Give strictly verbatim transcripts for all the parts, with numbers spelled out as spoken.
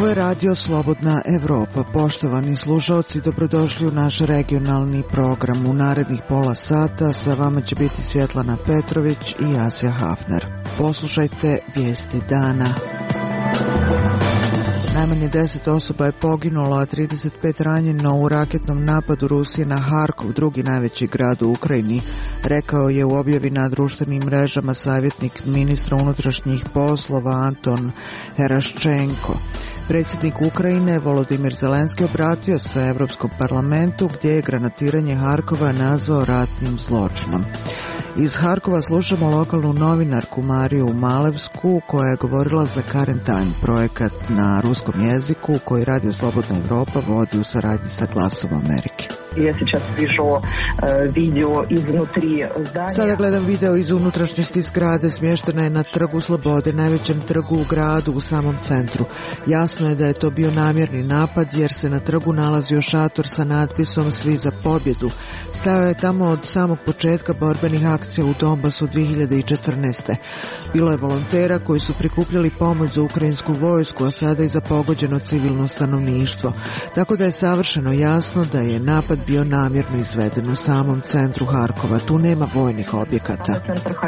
Ovo je radio Slobodna Evropa. Poštovani slušalci, dobrodošli u naš regionalni program. U narednih pola sata sa vama će biti Svjetlana Petrović i Asja Hafner. Poslušajte vijesti dana. Najmanje deset osoba je poginulo, a trideset pet ranjeno u raketnom napadu Rusije na Harkov, drugi najveći grad u Ukrajini, rekao je u objavi na društvenim mrežama savjetnik ministra unutrašnjih poslova Anton Heraščenko. Predsjednik Ukrajine Volodimir Zelenski obratio se Europskom parlamentu gdje je granatiranje Harkova nazvao ratnim zločinom. Iz Harkova slušamo lokalnu novinarku Mariju Malevsku koja je govorila za Current Time, projekat na ruskom jeziku koji Radio Slobodna Evropa vodi u saradnji sa Glasom Amerike. Ja сейчас вижу video iznutri zdanja. Sada gledam video iz unutrašnjosti zgrade, smještena je na Trgu Slobode, najvećem trgu u gradu u samom centru. Jasno je da je to bio namjerni napad jer se na trgu nalazio šator sa natpisom Svi za pobjedu. Stajao je tamo od samog početka borbenih akcija u Donbasu dvije hiljade četrnaeste. Bilo je volontera koji su prikupljali pomoć za ukrajinsku vojsku, a sada i za pogođeno civilno stanovništvo. Tako da je savršeno jasno da je napad bio namjerno izveden u samom centru Harkova. Tu nema vojnih objekata.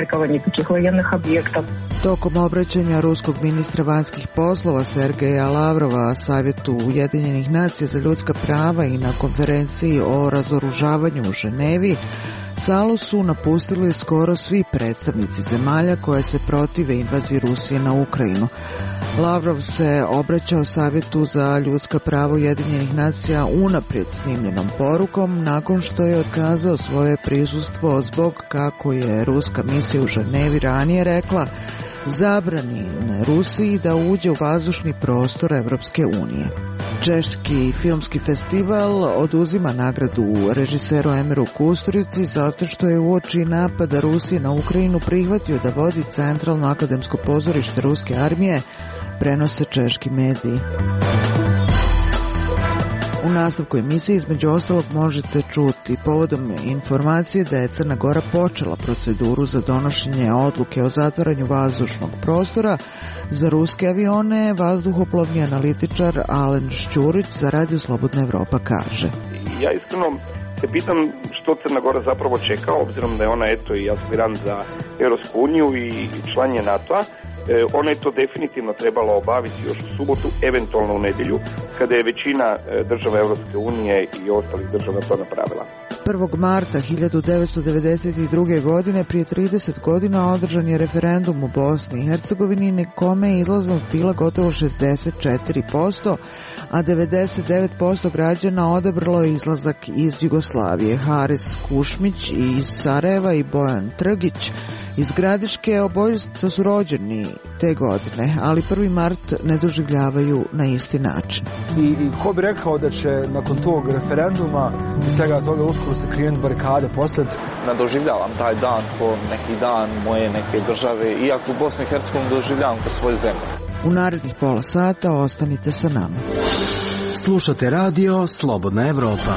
Tokom obraćanja ruskog ministra vanjskih poslova Sergeja Lavrova Savjetu Ujedinjenih nacija za ljudska prava i na konferenciji o razoružavanju u Ženevi, salu su napustili skoro svi predstavnici zemalja koje se protive invaziji Rusije na Ukrajinu. Lavrov se obraćao Savjetu za ljudska prava Ujedinjenih nacija unaprijed snimljenom porukom nakon što je otkazao svoje prisustvo zbog, kako je ruska misija u Ženevi ranije rekla, zabrani Rusiji da uđe u vazdušni prostor Evropske unije. Češki filmski festival oduzima nagradu režiseru Emeru Kusturici zato što je uoči napada Rusije na Ukrajinu prihvatio da vodi Centralno akademsko pozorište ruske armije, prenose češki mediji. U nastavku emisije između ostalog možete čuti povodom informacije da je Crna Gora počela proceduru za donošenje odluke o zatvaranju vazdušnog prostora za ruske avione. Vazduhoplovni analitičar Alen Šćurić za Radio Slobodna Evropa kaže: Ja iskreno se pitam što Crna Gora zapravo čeka, obzirom da je ona eto i aspirant za Europsku uniju i član je NATO-a. Ona je to definitivno trebala obaviti još u subotu, eventualno u nedjelju, kada je većina država Europske unije i ostalih država to napravila. prvog marta hiljadu devetsto devedeset druge. godine, prije trideset godina, održan je referendum u Bosni i Hercegovini na kome je izlaznost bila gotovo šezdeset četiri posto, a devedeset devet posto građana odabralo je izlazak iz Jugoslavije. Haris Kušmić iz Sarajeva i Bojan Trgić iz Gradiške, obojica su rođeni te godine, ali prvi mart ne doživljavaju na isti način. I, i ko bi rekao da će nakon tog referenduma i svega toga uskoro se krenuti barikade posled? Ne doživljavam taj dan ko neki dan moje neke države, iako u Bosni i Hercegovini doživljavam kao svoju zemlju. U narednih pola sata ostanite sa nama. Slušate radio Slobodna Evropa.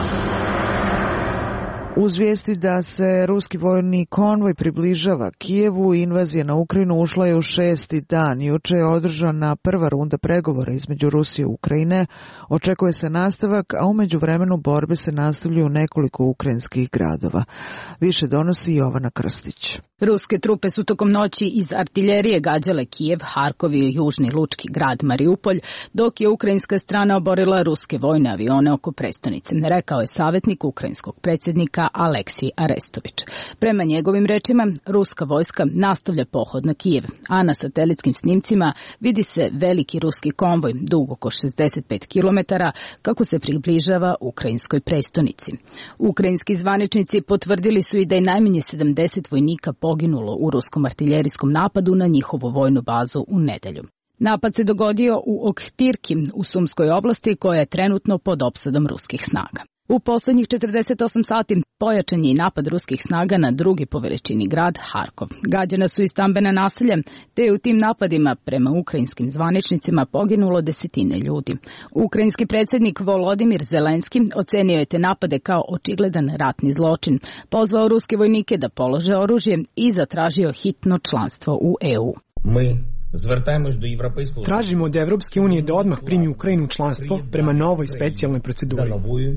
Uz vijesti da se ruski vojni konvoj približava Kijevu, invazija na Ukrajinu ušla je u šesti dan. Juče je održana prva runda pregovora između Rusije i Ukrajine. Očekuje se nastavak, a u međuvremenu borbe se nastavljaju u nekoliko ukrajinskih gradova. Više donosi Jovana Krstić. Ruske trupe su tokom noći iz artiljerije gađale Kijev, Harkov i južni lučki grad Mariupolj, dok je ukrajinska strana oborila ruske vojne avione oko prestonice, rekao je savjetnik ukrajinskog predsjednika Aleksij Arestović. Prema njegovim rečima, ruska vojska nastavlja pohod na Kijev, a na satelitskim snimcima vidi se veliki ruski konvoj dug oko šezdeset pet kilometara kako se približava ukrajinskoj prestonici. Ukrajinski zvaničnici potvrdili su i da je najmanje sedamdeset vojnika poginulo u ruskom artiljerijskom napadu na njihovu vojnu bazu u nedelju. Napad se dogodio u Oktirki u Sumskoj oblasti koja je trenutno pod opsadom ruskih snaga. U posljednjih četrdeset osam sati pojačan je i napad ruskih snaga na drugi po veličini grad Harkov. Gađana su i stambena naselja, te je u tim napadima prema ukrajinskim zvaničnicima poginulo desetine ljudi. Ukrajinski predsjednik Volodimir Zelenski ocenio je te napade kao očigledan ratni zločin, pozvao ruske vojnike da polože oružje i zatražio hitno članstvo u E U. Mi Tražimo od Evropske unije da odmah primi Ukrajinu u članstvo prema novoj specijalnoj proceduri.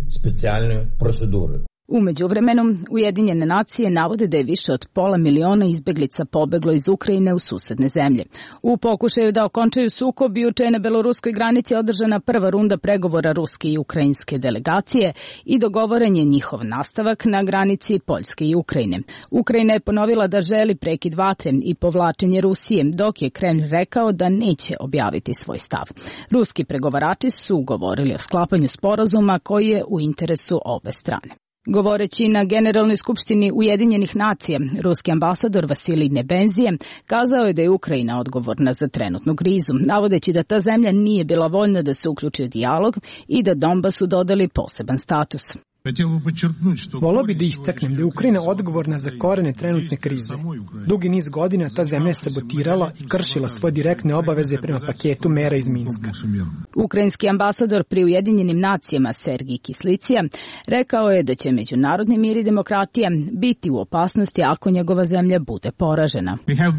U međuvremenu, Ujedinjene nacije navode da je više od pola miliona izbeglica pobeglo iz Ukrajine u susedne zemlje. U pokušaju da okončaju sukob, juče je na beloruskoj granici održana prva runda pregovora ruske i ukrajinske delegacije i dogovoren je njihov nastavak na granici Poljske i Ukrajine. Ukrajina je ponovila da želi prekid vatre i povlačenje Rusije, dok je Kremlj rekao da neće objaviti svoj stav. Ruski pregovarači su govorili o sklapanju sporazuma koji je u interesu obe strane. Govoreći na Generalnoj skupštini Ujedinjenih nacija, ruski ambasador Vasilij Nebenzije kazao je da je Ukrajina odgovorna za trenutnu krizu, navodeći da ta zemlja nije bila voljna da se uključi u dijalog i da Donbasu dodali poseban status. Volao bi da istaknem da je Ukrajina odgovorna za korene trenutne krize. Dugi niz godina ta zemlja je sabotirala i kršila svoje direktne obaveze prema paketu mera iz Minska. Ukrajinski ambasador pri Ujedinjenim nacijama Sergij Kislicija rekao je da će međunarodni mir i demokratija biti u opasnosti ako njegova zemlja bude poražena.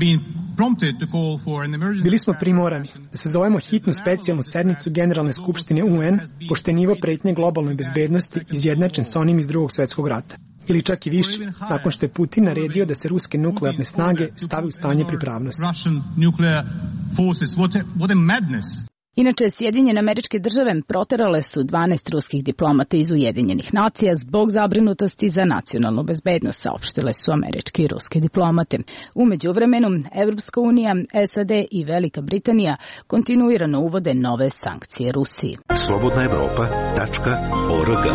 Bili smo primorani da sazovemo hitnu specijalnu sednicu Generalne skupštine U N, pošto je nivo pretnje globalnoj bezbednosti izjednačen sa onim iz Drugog svjetskog rata. Ili čak i više, nakon što je Putin naredio da se ruske nuklearne snage stave u stanje pripravnosti. Inače, Sjedinjene Američke Države proterale su dvanaest ruskih diplomata iz Ujedinjenih nacija zbog zabrinutosti za nacionalnu bezbednost, saopštile su američke i ruske diplomate. U međuvremenu, Evropska unija, S A D i Velika Britanija kontinuirano uvode nove sankcije Rusiji. slobodna evropa tačka org.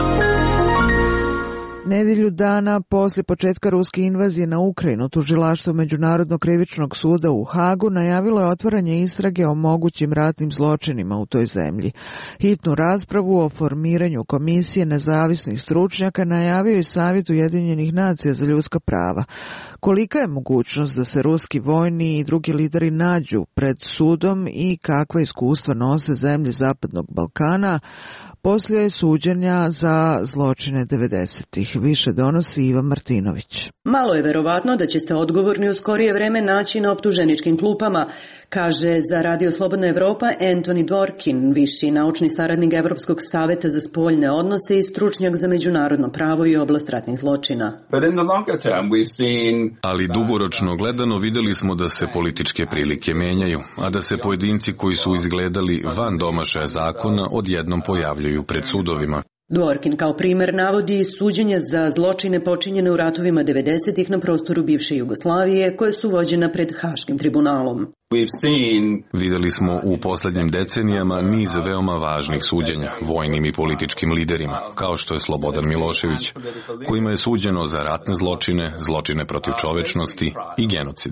Nedelju dana posle početka ruske invazije na Ukrajinu, tužilaštvo Međunarodnog krivičnog suda u Hagu najavilo je otvaranje istrage o mogućim ratnim zločinima u toj zemlji. Hitnu raspravu o formiranju komisije nezavisnih stručnjaka najavio je Savjet Ujedinjenih nacija za ljudska prava. Kolika je mogućnost da se ruski vojni i drugi lideri nađu pred sudom i kakva iskustva nose zemlje Zapadnog Balkana poslije suđenja za zločine devedesetih. Više donosi Iva Martinović. Malo je verovatno da će se odgovorni u skorije vreme naći na optuženičkim klupama, kaže za Radio Slobodna Evropa Anthony Dworkin, viši naučni saradnik Evropskog saveta za spoljne odnose i stručnjak za međunarodno pravo i oblast ratnih zločina. Ali dugoročno gledano vidjeli smo da se političke prilike menjaju, a da se pojedinci koji su izgledali van domašaja zakona odjednom pojavljuju pred sudovima. Dworkin kao primer navodi suđenja za zločine počinjene u ratovima devedesetih na prostoru bivše Jugoslavije, koje su vođena pred Haškim tribunalom. Vidjeli smo u posljednjim decenijama niz veoma važnih suđenja vojnim i političkim liderima, kao što je Slobodan Milošević, kojima je suđeno za ratne zločine, zločine protiv čovečnosti i genocid.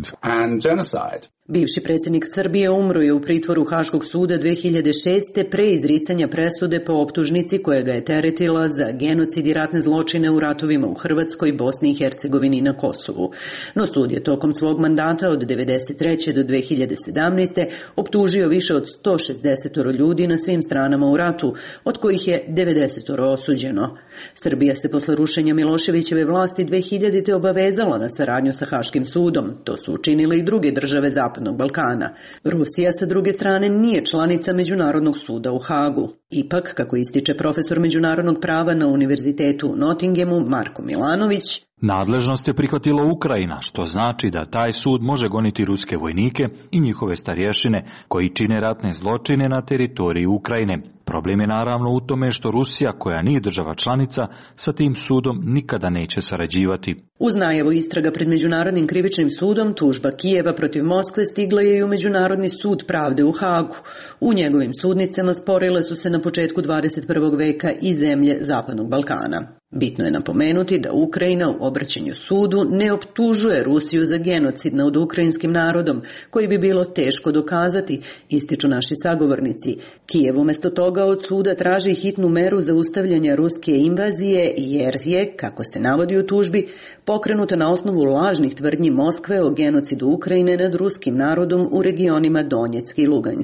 Bivši predsjednik Srbije umro je u pritvoru Haškog suda dve hiljade šeste pre izricanja presude po optužnici koja ga je teretila za genocid i ratne zločine u ratovima u Hrvatskoj, Bosni i Hercegovini i na Kosovu. No sud je tokom svog mandata od devedeset treće do dve hiljade sedamnaeste. optužio više od sto šezdeset ljudi na svim stranama u ratu, od kojih je devedeset osuđeno. Srbija se posle rušenja Miloševićeve vlasti dve hiljadite. obavezala na saradnju sa Haškim sudom. To su učinile i druge države Zapadnog Balkana. Rusija, sa druge strane, nije članica Međunarodnog suda u Hagu. Ipak, kako ističe profesor međunarodnog prava na Univerzitetu u Nottinghamu Marko Milanović, nadležnost je prihvatila Ukrajina, što znači da taj sud može goniti ruske vojnike i njihove starješine koji čine ratne zločine na teritoriji Ukrajine. Problem je naravno u tome što Rusija, koja nije država članica, sa tim sudom nikada neće sarađivati. Uz najavu istraga pred Međunarodnim krivičnim sudom, tužba Kijeva protiv Moskve stigla je i u Međunarodni sud pravde u Hagu. U njegovim sudnicama sporile su se na početku dvadeset prvog veka i zemlje Zapadnog Balkana. Bitno je napomenuti da Ukrajina u obraćanju sudu ne optužuje Rusiju za genocid nad ukrajinskim narodom, koji bi bilo teško dokazati, ističu naši sagovornici. Kijev umjesto toga od suda traži hitnu meru zaustavljanja ruske invazije jer je, kako se navodi u tužbi, pokrenuta na osnovu lažnih tvrdnji Moskve o genocidu Ukrajine nad ruskim narodom u regionima Donjeck i Lugansk.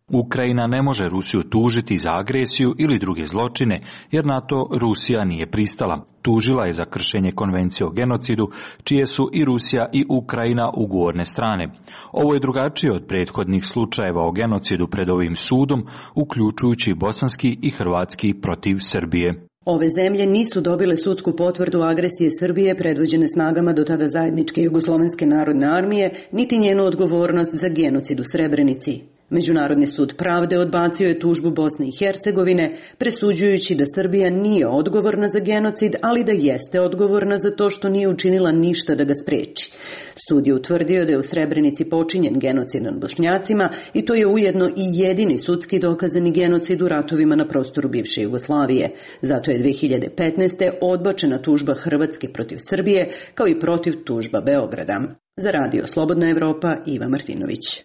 Ukrajina ne može Rusiju tužiti za agresiju ili druge zločine, jer na to Rusija nije pristala. Tužila je za kršenje konvencije o genocidu, čije su i Rusija i Ukrajina ugovorne strane. Ovo je drugačije od prethodnih slučajeva o genocidu pred ovim sudom, uključujući bosanski i hrvatski protiv Srbije. Ove zemlje nisu dobile sudsku potvrdu agresije Srbije predvođene snagama do tada zajedničke Jugoslovenske narodne armije, niti njenu odgovornost za genocid u Srebrenici. Međunarodni sud pravde odbacio je tužbu Bosne i Hercegovine, presuđujući da Srbija nije odgovorna za genocid, ali da jeste odgovorna za to što nije učinila ništa da ga spreči. Sud je utvrdio da je u Srebrenici počinjen genocid nad Bošnjacima i to je ujedno i jedini sudski dokazani genocid u ratovima na prostoru bivše Jugoslavije. Zato je dve hiljade petnaeste. odbačena tužba Hrvatske protiv Srbije, kao i protiv tužba Beograda. Za Radio Slobodna Evropa, Iva Martinović.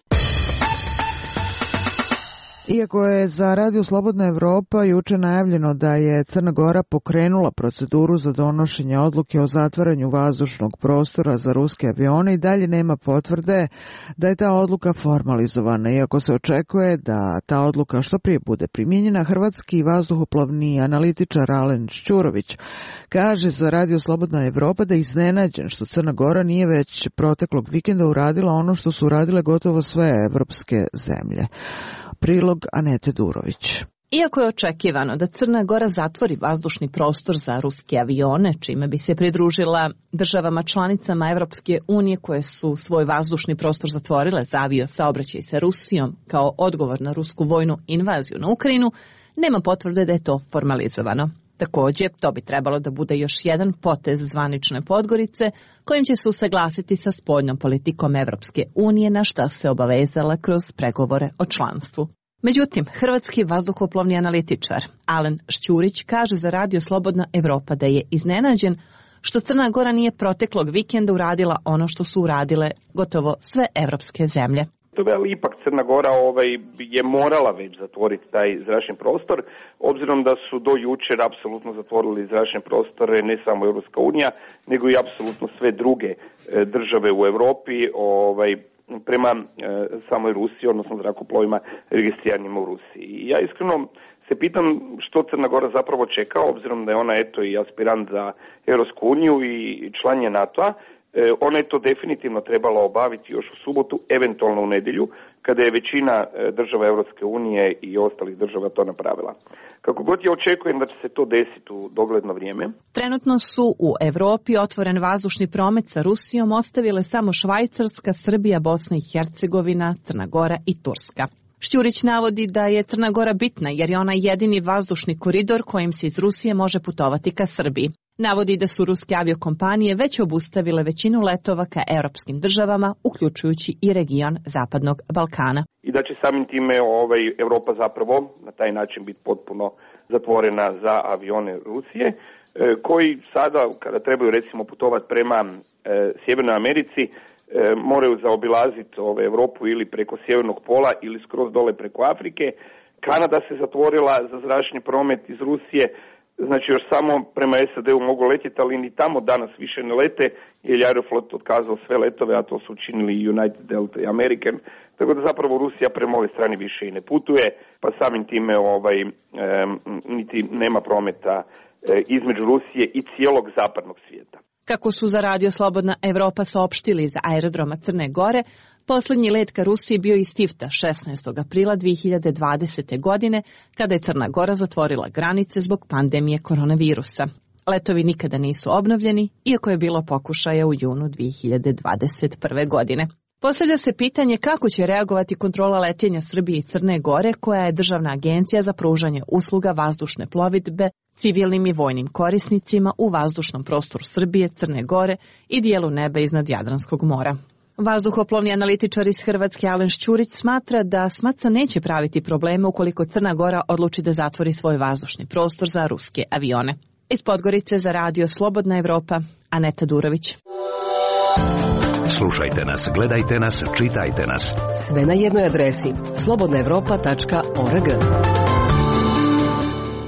Iako je za Radio Slobodna Evropa juče najavljeno da je Crna Gora pokrenula proceduru za donošenje odluke o zatvaranju vazdušnog prostora za ruske avione, i dalje nema potvrde da je ta odluka formalizovana. Iako se očekuje da ta odluka što prije bude primijenjena, hrvatski vazduhoplovni analitičar Alen Šćurović kaže za Radio Slobodna Evropa da je iznenađen što Crna Gora nije već proteklog vikenda uradila ono što su uradile gotovo sve evropske zemlje. Prilog Anete Durović. Iako je očekivano da Crna Gora zatvori vazdušni prostor za ruske avione, čime bi se pridružila državama članicama Evropske unije koje su svoj vazdušni prostor zatvorile za avio saobraćaj sa Rusijom kao odgovor na rusku vojnu invaziju na Ukrajinu, nema potvrde da je to formalizovano. Također, to bi trebalo da bude još jedan potez zvanične Podgorice kojim će se usaglasiti sa spoljnom politikom Evropske unije, na šta se obavezala kroz pregovore o članstvu. Međutim, hrvatski vazduhoplovni analitičar Alen Šćurić kaže za Radio Slobodna Evropa da je iznenađen što Crna Gora nije proteklog vikenda uradila ono što su uradile gotovo sve evropske zemlje. Ali ipak Crna Gora ovaj, je morala već zatvoriti taj zračni prostor, obzirom da su do jučer apsolutno zatvorili zračne prostore ne samo Europska unija, nego i apsolutno sve druge države u Europi ovaj, prema e, samoj Rusiji, odnosno zrakoplovima registriranima u Rusiji. I ja iskreno se pitam što Crna Gora zapravo čeka, obzirom da je ona eto i aspirant za Europsku uniju i član je NATO-a. Ona je to definitivno trebala obaviti još u subotu, eventualno u nedjelju, kada je većina država Europske unije i ostalih država to napravila. Kako god ja očekujem da će se to desiti u dogledno vrijeme. Trenutno su u Europi otvoren vazdušni promet sa Rusijom ostavile samo Švajcarska, Srbija, Bosna i Hercegovina, Crna Gora i Turska. Šćurić navodi da je Crna Gora bitna jer je ona jedini vazdušni koridor kojim se iz Rusije može putovati ka Srbiji. Navodi da su ruske aviokompanije već obustavile većinu letova ka europskim državama, uključujući i region Zapadnog Balkana. I da će samim time ovaj, Europa zapravo na taj način biti potpuno zatvorena za avione Rusije, e, koji sada, kada trebaju recimo putovati prema e, Sjevernoj Americi, e, moraju zaobilaziti ove, Europu ili preko Sjevernog pola ili skroz dole preko Afrike. Kanada se zatvorila za zračni promet iz Rusije. Znači još samo prema S A D-u mogu letjeti, ali ni tamo danas više ne lete, jer je Aeroflot otkazao sve letove, a to su učinili i United, Delta i American. Tako da zapravo Rusija prema ovoj strani više i ne putuje, pa samim time ovaj, e, niti nema prometa e, između Rusije i cijelog zapadnog svijeta. Kako su za Radio Slobodna Evropa saopštili iz aerodroma Crne Gore, posljednji let ka Rusiji bio iz Tivta šesnaestog aprila dve hiljade dvadesete. godine, kada je Crna Gora zatvorila granice zbog pandemije koronavirusa. Letovi nikada nisu obnovljeni, iako je bilo pokušaja u junu dve hiljade dvadeset prve. godine. Postavlja se pitanje kako će reagovati kontrola letenja Srbije i Crne Gore, koja je državna agencija za pružanje usluga vazdušne plovidbe civilnim i vojnim korisnicima u vazdušnom prostoru Srbije, Crne Gore i dijelu neba iznad Jadranskog mora. Vazduhoplovni analitičar iz Hrvatske Alen Šćurić smatra da SMATSA neće praviti probleme ukoliko Crna Gora odluči da zatvori svoj vazdušni prostor za ruske avione. Iz Podgorice za Radio Slobodna Evropa, Aneta Durović. Slušajte nas, gledajte nas, čitajte nas. Sve na jednoj adresi slobodna evropa tačka org.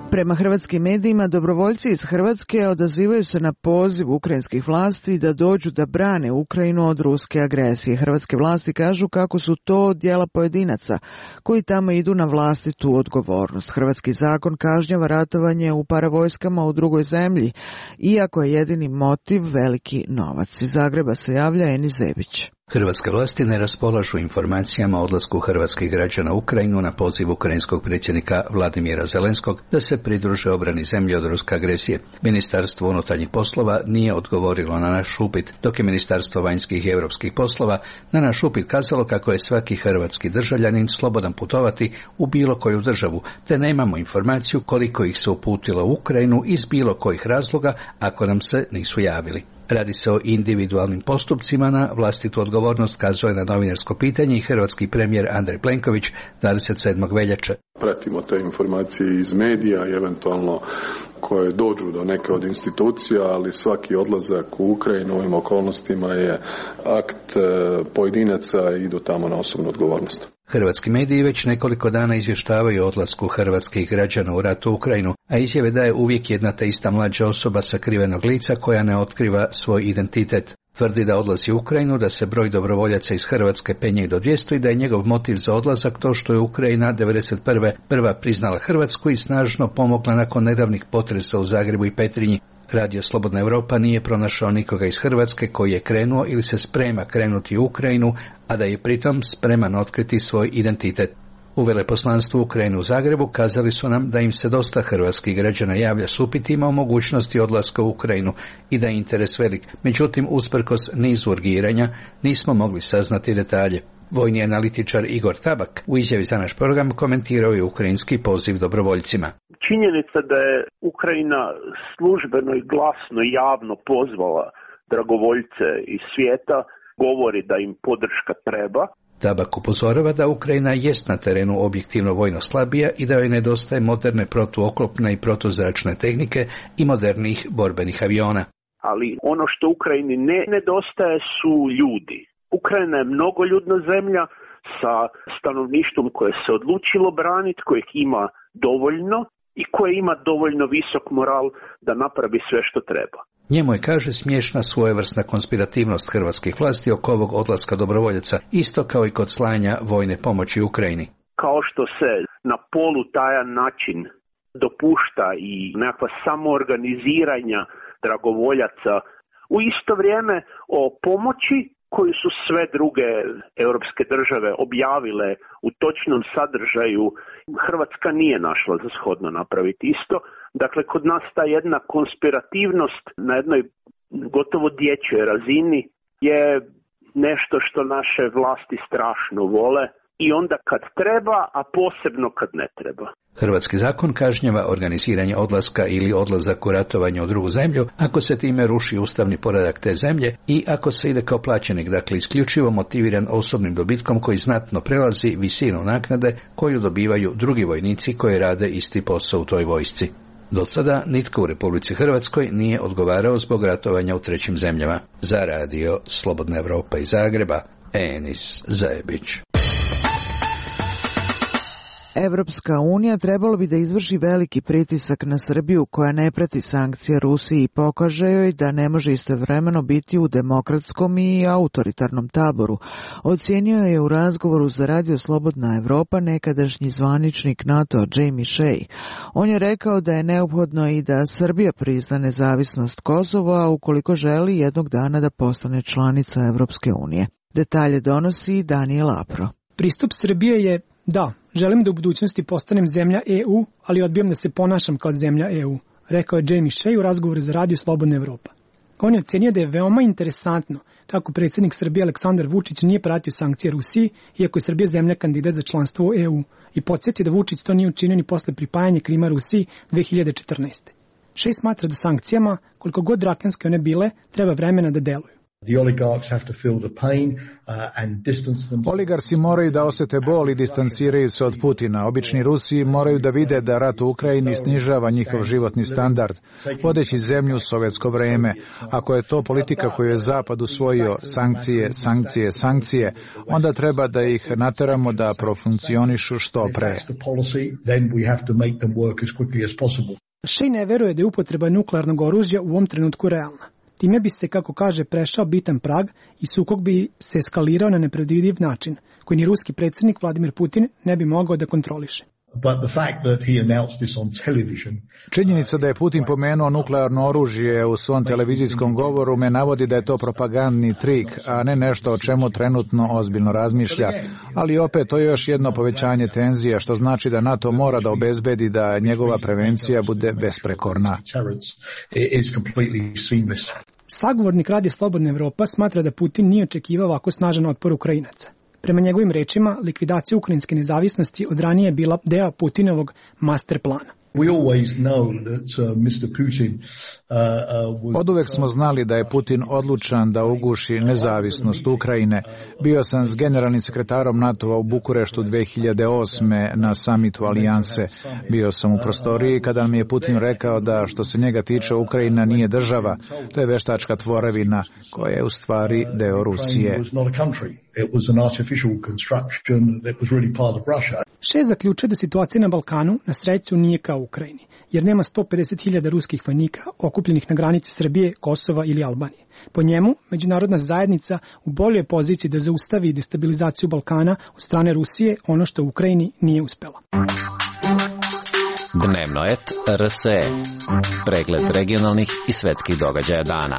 Prema hrvatskim medijima, dobrovoljci iz Hrvatske odazivaju se na poziv ukrajinskih vlasti da dođu da brane Ukrajinu od ruske agresije. Hrvatske vlasti kažu kako su to djela pojedinaca koji tamo idu na vlastitu odgovornost. Hrvatski zakon kažnjava ratovanje u paravojskama u drugoj zemlji, iako je jedini motiv veliki novac. Iz Zagreba se javlja Eni Zebić. Hrvatske vlasti ne raspolažu informacijama o odlasku hrvatskih građana u Ukrajinu na poziv ukrajinskog predsjednika Vladimira Zelenskog da se pridruže obrani zemlje od ruske agresije. Ministarstvo unutarnjih poslova nije odgovorilo na naš upit, dok je Ministarstvo vanjskih i europskih poslova na naš upit kazalo kako je svaki hrvatski državljanin slobodan putovati u bilo koju državu, te nemamo informaciju koliko ih se uputilo u Ukrajinu iz bilo kojih razloga ako nam se nisu javili. Radi se o individualnim postupcima na vlastitu odgovornost, kazao je na novinarsko pitanje i hrvatski premijer Andrej Plenković dvadeset sedmog veljače. Pratimo te informacije iz medija i eventualno koje dođu do neke od institucija, ali svaki odlazak u Ukrajinu u ovim okolnostima je akt pojedinaca i idu tamo na osobnu odgovornost. Hrvatski mediji već nekoliko dana izvještavaju o odlasku hrvatskih građana u rat u Ukrajinu, a izjave daje uvijek jedna te ista mlađa osoba sakrivenog lica koja ne otkriva svoj identitet. Tvrdi da odlazi u Ukrajinu, da se broj dobrovoljaca iz Hrvatske penje i do dvjesto i da je njegov motiv za odlazak to što je Ukrajina devedeset prve prva priznala Hrvatsku i snažno pomogla nakon nedavnih potresa u Zagrebu i Petrinji. Radio Slobodna Europa nije pronašao nikoga iz Hrvatske koji je krenuo ili se sprema krenuti u Ukrajinu, a da je pritom spreman otkriti svoj identitet. U veleposlanstvu Ukrajine u Zagrebu kazali su nam da im se dosta hrvatskih građana javlja s upitima o mogućnosti odlaska u Ukrajinu i da je interes velik. Međutim, usprkos nizu urgiranja, nismo mogli saznati detalje. Vojni analitičar Igor Tabak u izjavi za naš program komentirao je ukrajinski poziv dobrovoljcima. Činjenica da je Ukrajina službeno i glasno i javno pozvala dragovoljce iz svijeta govori da im podrška treba. Tabak upozorava da Ukrajina jest na terenu objektivno vojno slabija i da joj nedostaje moderne protuoklopne i protuzračne tehnike i modernih borbenih aviona. Ali ono što Ukrajini ne nedostaje su ljudi. Ukrajina je mnogoljudna zemlja sa stanovništvom koje se odlučilo braniti, kojeg ima dovoljno i koje ima dovoljno visok moral da napravi sve što treba. Njemu je, kaže, smiješna svojevrsna konspirativnost hrvatskih vlasti oko ovog odlaska dobrovoljaca, isto kao i kod slanja vojne pomoći Ukrajini. Kao što se na polutajan način dopušta i nekakva samoorganiziranja dragovoljaca, u isto vrijeme o pomoći koju su sve druge europske države objavile u točnom sadržaju, Hrvatska nije našla za shodno napraviti isto. Dakle, kod nas ta jedna konspirativnost na jednoj gotovo dječjoj razini je nešto što naše vlasti strašno vole i onda kad treba, a posebno kad ne treba. Hrvatski zakon kažnjava organiziranje odlaska ili odlazak u ratovanje u drugu zemlju ako se time ruši ustavni poredak te zemlje i ako se ide kao plaćenik, dakle isključivo motiviran osobnim dobitkom koji znatno prelazi visinu naknade koju dobivaju drugi vojnici koji rade isti posao u toj vojsci. Do sada nitko u Republici Hrvatskoj nije odgovarao zbog ratovanja u trećim zemljama. Za radio Slobodna Europa iz Zagreba, Enis Zajebić. Evropska unija trebalo bi da izvrši veliki pritisak na Srbiju koja ne prati sankcije Rusiji i pokaže joj da ne može istovremeno biti u demokratskom i autoritarnom taboru. Ocijenio je u razgovoru za radio Slobodna Evropa nekadašnji zvaničnik NATO Jamie Shea. On je rekao da je neophodno i da Srbija prizna nezavisnost Kosova ukoliko želi jednog dana da postane članica Evropske unije. Detalje donosi Daniel Apro. Pristup Srbije je da, želim da u budućnosti postanem zemlja E U, ali odbijam da se ponašam kao zemlja E U, rekao je Jamie Shea u razgovoru za radio Slobodna Evropa. On je ocenio da je veoma interesantno kako predsjednik Srbije Aleksandar Vučić nije pratio sankcije Rusiji, iako je Srbija zemlja kandidat za članstvo u E U, i podsjetio da Vučić to nije učinio ni posle pripajanja Krima Rusiji dve hiljade četrnaeste. Shea smatra da sankcijama, koliko god drakonske one bile, treba vremena da deluju. Oligarsi moraju da osete bol i distanciraju se od Putina. Obični Rusi moraju da vide da rat u Ukrajini snižava njihov životni standard, vodeći zemlju u sovjetsko vreme. Ako je to politika koju je Zapad usvojio, sankcije, sankcije, sankcije, onda treba da ih nateramo da profunkcionišu što pre. Shea ne veruje da je upotreba nuklearnog oružja u ovom trenutku realna. Time bi se, kako kaže, prešao bitan prag i sukob bi se eskalirao na nepredvidiv način, koji ni ruski predsjednik Vladimir Putin ne bi mogao da kontroliše. Činjenica da je Putin pomenuo nuklearno oružje u svom televizijskom govoru me navodi da je to propagandni trik, a ne nešto o čemu trenutno ozbiljno razmišlja. Ali opet to je još jedno povećanje tenzija, što znači da NATO mora da obezbedi da njegova prevencija bude besprekorna. Sagovornik Radija Slobodna Evropa smatra da Putin nije očekivao ovako snažan otpor Ukrajinaca. Prema njegovim rečima, likvidacija ukrajinske nezavisnosti od ranije je bila deo Putinovog master plana. Oduvek smo znali da je Putin odlučan da uguši nezavisnost Ukrajine. Bio sam s generalnim sekretarom NATO-a u Bukureštu dve hiljade osme na samitu Alijanse. Bio sam u prostoriji kada mi je Putin rekao da što se njega tiče Ukrajina nije država, to je veštačka tvorevina koja je u stvari deo Rusije. Shea zaključuje da situacija na Balkanu na sreću nije kao u Ukrajini, jer nema sto pedeset hiljada ruskih vojnika okupljenih na granici Srbije, Kosova ili Albanije. Po njemu, međunarodna zajednica u boljoj poziciji da zaustavi destabilizaciju Balkana od strane Rusije, ono što u Ukrajini nije uspela. Dnevno et R S E. Pregled regionalnih i svetskih događaja dana.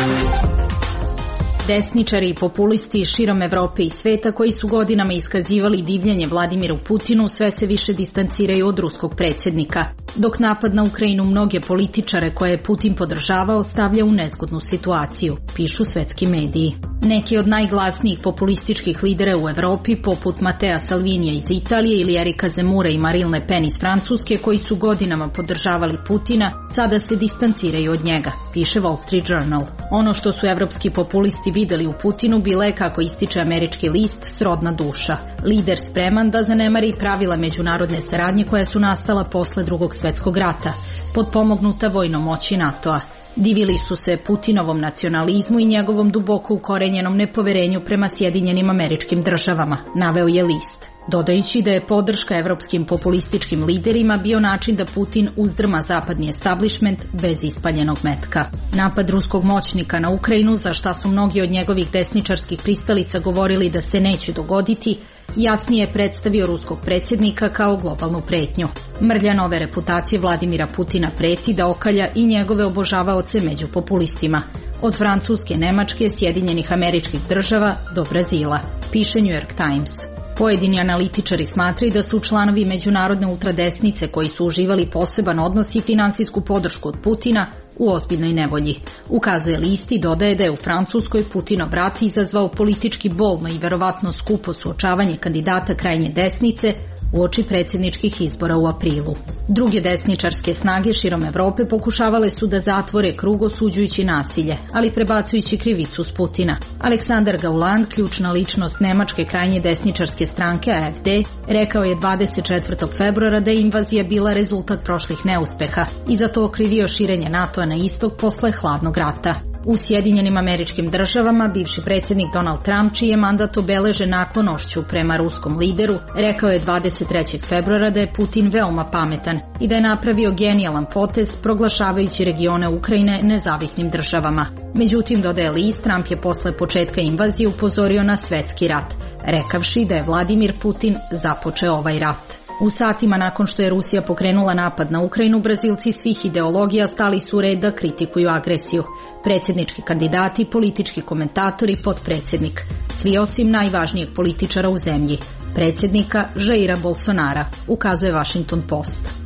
Desničari i populisti širom Evrope i sveta koji su godinama iskazivali divljenje Vladimiru Putinu sve se više distanciraju od ruskog predsjednika, dok napad na Ukrajinu mnoge političare koje je Putin podržavao stavlja u nezgodnu situaciju, pišu svetski mediji. Neki od najglasnijih populističkih lidera u Evropi, poput Matea Salvinija iz Italije ili Erika Zemura i Marine Le Pen iz Francuske, koji su godinama podržavali Putina, sada se distanciraju od njega, piše Wall Street Journal. Ono što su evropski populisti videli u Putinu bile, kako ističe američki list, srodna duša. Lider spreman da zanemari pravila međunarodne saradnje koja su nastala posle Drugog svetskog rata, potpomognuta vojnom moći NATO-a. Divili su se Putinovom nacionalizmu i njegovom duboko ukorenjenom nepoverenju prema Sjedinjenim Američkim Državama, naveo je list, dodajući da je podrška evropskim populističkim liderima bio način da Putin uzdrma zapadni establishment bez ispaljenog metka. Napad ruskog moćnika na Ukrajinu, za šta su mnogi od njegovih desničarskih pristalica govorili da se neće dogoditi, jasnije je predstavio ruskog predsjednika kao globalnu pretnju. Mrlja nove reputacije Vladimira Putina preti da okalja i njegove obožavaoce među populistima, od Francuske, Nemačke, Sjedinjenih Američkih Država do Brazila, piše New York Times. Pojedini analitičari smatraju da su članovi međunarodne ultradesnice koji su uživali poseban odnos i finansijsku podršku od Putina u ozbiljnoj nevolji. Ukazuje list i dodaje da je u Francuskoj Putinov rat izazvao politički bolno i verovatno skupo suočavanje kandidata krajnje desnice uoči predsjedničkih izbora u aprilu. Druge desničarske snage širom Evrope pokušavale su da zatvore krug osuđujući nasilje, ali prebacujući krivicu s Putina. Aleksandar Gauland, ključna ličnost nemačke krajnje desničarske stranke A F D, rekao je dvadeset četvrtog februara da je invazija bila rezultat prošlih neuspeha i za to okrivio širenje NATO-a na istok posle hladnog rata. U Sjedinjenim Američkim Državama bivši predsjednik Donald Trump, čiji je mandat obeležen naklonošću prema ruskom lideru, rekao je dvadeset trećeg februara da je Putin veoma pametan i da je napravio genijalan potez proglašavajući regione Ukrajine nezavisnim državama. Međutim, dodaje list, Trump je posle početka invazije upozorio na svetski rat, rekavši da je Vladimir Putin započeo ovaj rat. U satima nakon što je Rusija pokrenula napad na Ukrajinu, Brazilci svih ideologija stali su u red da kritikuju agresiju. Predsjednički kandidati, politički komentatori, potpredsjednik. Svi osim najvažnijeg političara u zemlji, predsjednika Jaira Bolsonara, ukazuje Washington Post.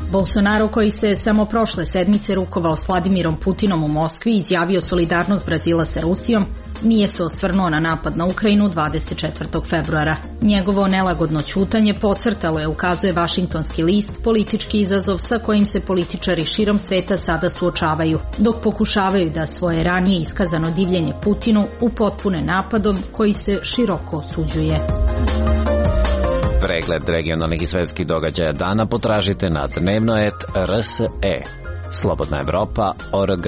Bolsonaro, koji se samo prošle sedmice rukovao s Vladimirom Putinom u Moskvi i izjavio solidarnost Brazila sa Rusijom, nije se osvrnuo na napad na Ukrajinu dvadeset četvrtog februara. Njegovo nelagodno ćutanje podcrtalo je, ukazuje Vašingtonski list, politički izazov sa kojim se političari širom sveta sada suočavaju, dok pokušavaju da svoje ranije iskazano divljenje Putinu upotpune napadom koji se široko osuđuje. Pregled regionalnih i svetskih događaja dana potražite na dnevno et er es e. Slobodna Evropa tačka org.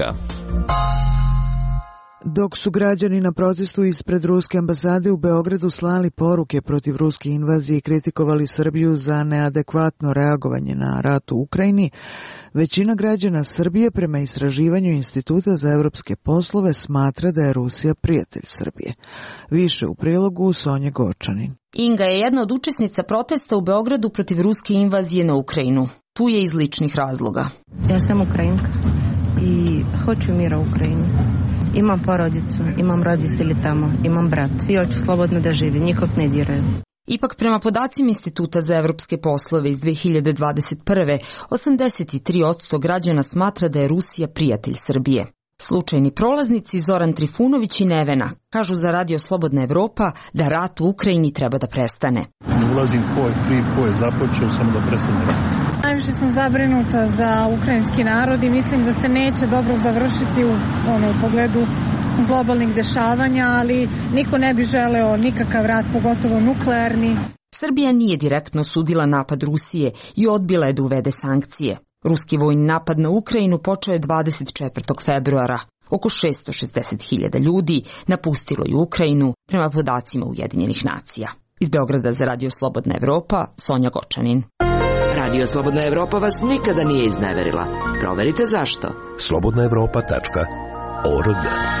Dok su građani na protestu ispred ruske ambasade u Beogradu slali poruke protiv ruske invazije i kritikovali Srbiju za neadekvatno reagovanje na rat u Ukrajini, većina građana Srbije prema istraživanju Instituta za evropske poslove smatra da je Rusija prijatelj Srbije. Više u prilogu Sonja Gočanin. Inga je jedna od učesnica protesta u Beogradu protiv ruske invazije na Ukrajinu. Tu je iz ličnih razloga. Ja sam Ukrajinka i hoću mira u Ukrajini. Imam porodicu, imam roditelji tamo, imam brat i hoću slobodno da živim, nikog ne diraju. Ipak prema podacima Instituta za evropske poslove iz dve hiljade dvadeset prve. osamdeset tri posto građana smatra da je Rusija prijatelj Srbije. Slučajni prolaznici Zoran Trifunović i Nevena kažu za Radio Slobodna Evropa da rat u Ukrajini treba da prestane. Ne ulazim ko je kriv, ko je započeo, samo da prestane rat. Najviše sam zabrinuta za ukrajinski narod i mislim da se neće dobro završiti u ono, u pogledu globalnih dešavanja, ali niko ne bi želeo nikakav rat, pogotovo nuklearni. Srbija nije direktno osudila napad Rusije i odbila je da uvede sankcije. Ruski vojni napad na Ukrajinu počeo je dvadeset četvrtog februara. Oko šesto šezdeset hiljada ljudi napustilo je Ukrajinu prema podacima Ujedinjenih nacija. Iz Beograda za Radio Slobodna Evropa, Sonja Gočanin. Radio Slobodna Evropa vas nikada nije izneverila. Proverite zašto. slobodna evropa tačka org.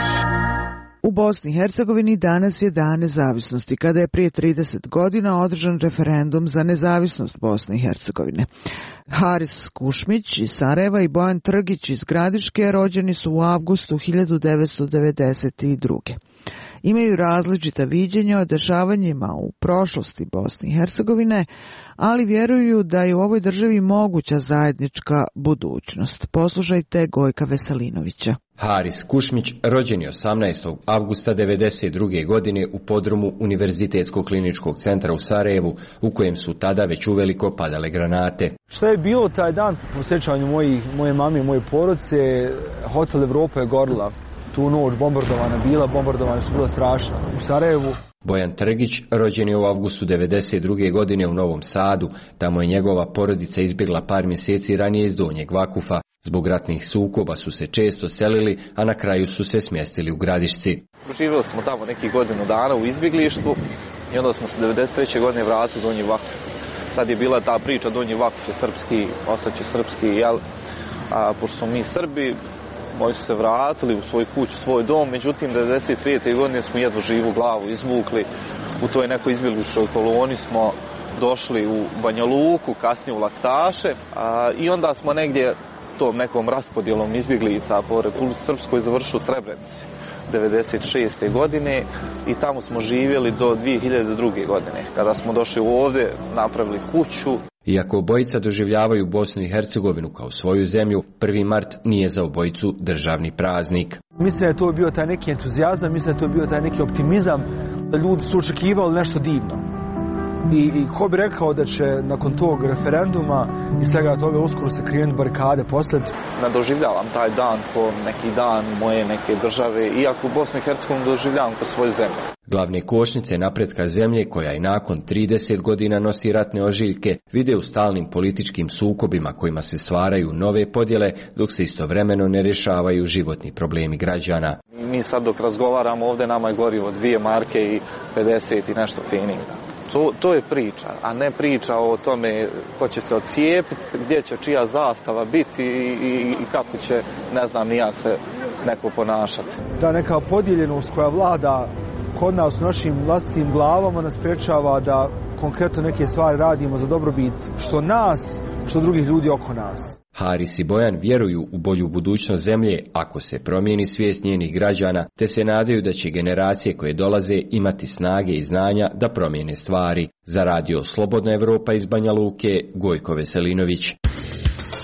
U Bosni i Hercegovini danas je Dan nezavisnosti, kada je prije trideset godina održan referendum za nezavisnost Bosne i Hercegovine. Haris Kušmić iz Sarajeva i Bojan Trgić iz Gradiške rođeni su u avgustu hiljadu devetsto devedeset druge. Imaju različita viđenja o dešavanjima u prošlosti Bosne i Hercegovine, ali vjeruju da je u ovoj državi moguća zajednička budućnost. Poslušajte Gojka Veselinovića. Haris Kušmić rođen je osamnaestog avgusta devedeset druge. godine u podrumu Univerzitetskog kliničkog centra u Sarajevu, u kojem su tada već uveliko padale granate. Šta je bilo taj dan u sjećanju moje mame i moje porodice? Hotel Evropa je gorila. Tu noć bombardovana bila, bombardovane su bila strašna u Sarajevu. Bojan Trgić rođen je u avgustu devedeset druge. godine u Novom Sadu. Tamo je njegova porodica izbjegla par mjeseci ranije iz Donjeg Vakufa. Zbog ratnih sukoba su se često selili, a na kraju su se smjestili u Gradišci. Živjeli smo tamo neki godinu dana u izbjeglištvu i onda smo se devedeset treće. godine vratili u Donji Vakuf. Tad je bila ta priča Donji Vakuf je srpski, ostaće srpski, jel? A, pošto smo mi Srbi, moji su se vratili u svoj kuću, svoj dom, međutim devedeset pete. godine smo jedva živu glavu izvukli. U toj nekoj izbjegličkoj koloni smo došli u Banja Luku, kasnije u Laktaše, a, i onda smo negdje tom nekom raspodjelom izbjeglica po Republici Srpskoj završili u Srebrenici devedeset šeste. godine i tamo smo živjeli do dvije hiljade druge. godine. Kada smo došli ovdje, napravili kuću. Iako obojica doživljavaju Bosnu i Hercegovinu kao svoju zemlju, prvi mart nije za obojicu državni praznik. Mislim da je to bio taj neki entuzijazam, mislim da je to bio taj neki optimizam, da ljudi su očekivali nešto divno. I, i ko bi rekao da će nakon tog referenduma i svega toga uskoro se krenuti barikade poslati. Ne doživljavam taj dan ko neki dan moje neke države, iako Bosnu i Hercegovinu doživljavam kao svoju zemlju. Glavne kočnice napretka zemlje, koja i nakon trideset godina nosi ratne ožiljke, vide u stalnim političkim sukobima kojima se stvaraju nove podjele, dok se istovremeno ne rješavaju životni problemi građana. Mi sad dok razgovaramo ovdje, nama je gorivo dvije marke i pedeset i nešto feninga. To, to je priča, a ne priča o tome ko će se odcijepiti, gdje će čija zastava biti i, i, i kako će, ne znam, ni ja se neko ponašati. Ta neka podijeljenost koja vlada kod nas u našim vlastitim glavama nas sprečava da konkretno neke stvari radimo za dobrobit što nas, što drugih ljudi oko nas. Haris i Bojan vjeruju u bolju budućnost zemlje ako se promijeni svijest njenih građana, te se nadaju da će generacije koje dolaze imati snage i znanja da promijene stvari. Za Radio Slobodna Evropa iz Banja Luke, Gojko Veselinović.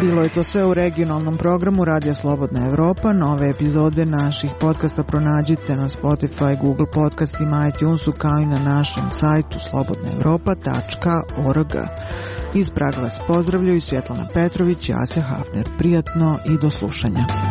Bilo je to sve u regionalnom programu Radija Slobodna Evropa. Nove epizode naših podcasta pronađite na Spotify, Google podcastima, iTunesu, kao i na našem sajtu slobodna evropa tačka org. Iz Praga vas pozdravljaju Svjetlana Petrović i Asja Hafner. Prijatno i do slušanja.